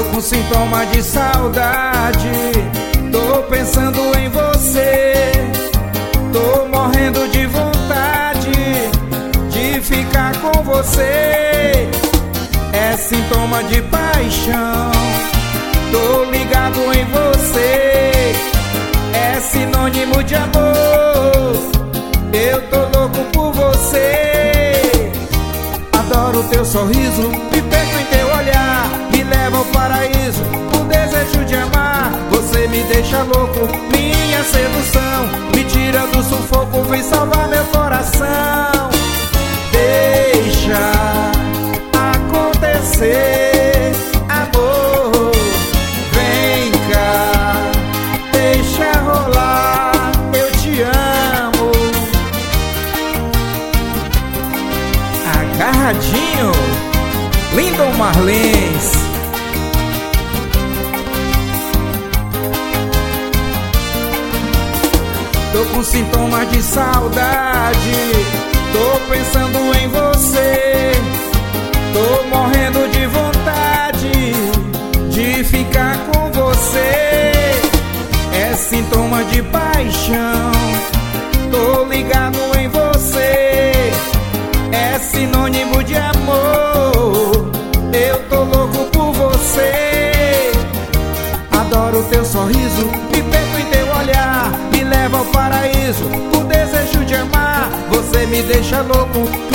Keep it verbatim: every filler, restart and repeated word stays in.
com sintoma de saudade. Tô pensando em você, tô morrendo de vontade de ficar com você. É sintoma de paixão, tô ligado em você. É sinônimo de amor, eu tô louco por você. Adoro teu sorriso, me perco em teu olhar, me leva ao paraíso, o desejo de amar. Você me deixa louco, minha sedução, me tira do sufoco, vem salvar meu coração. Deixa acontecer, amor, vem cá, deixa rolar, eu te amo. Agarradinho, Lindon Marlins. Tô com sintomas de saudade, tô pensando em você. Tô morrendo de vontade de ficar com você. É sintoma de paixão, tô ligado em você. É sinônimo de amor, eu tô louco por você. Adoro teu sorriso, me perco em teu olhar, me leva ao paraíso, o desejo de amar. Você me deixa louco,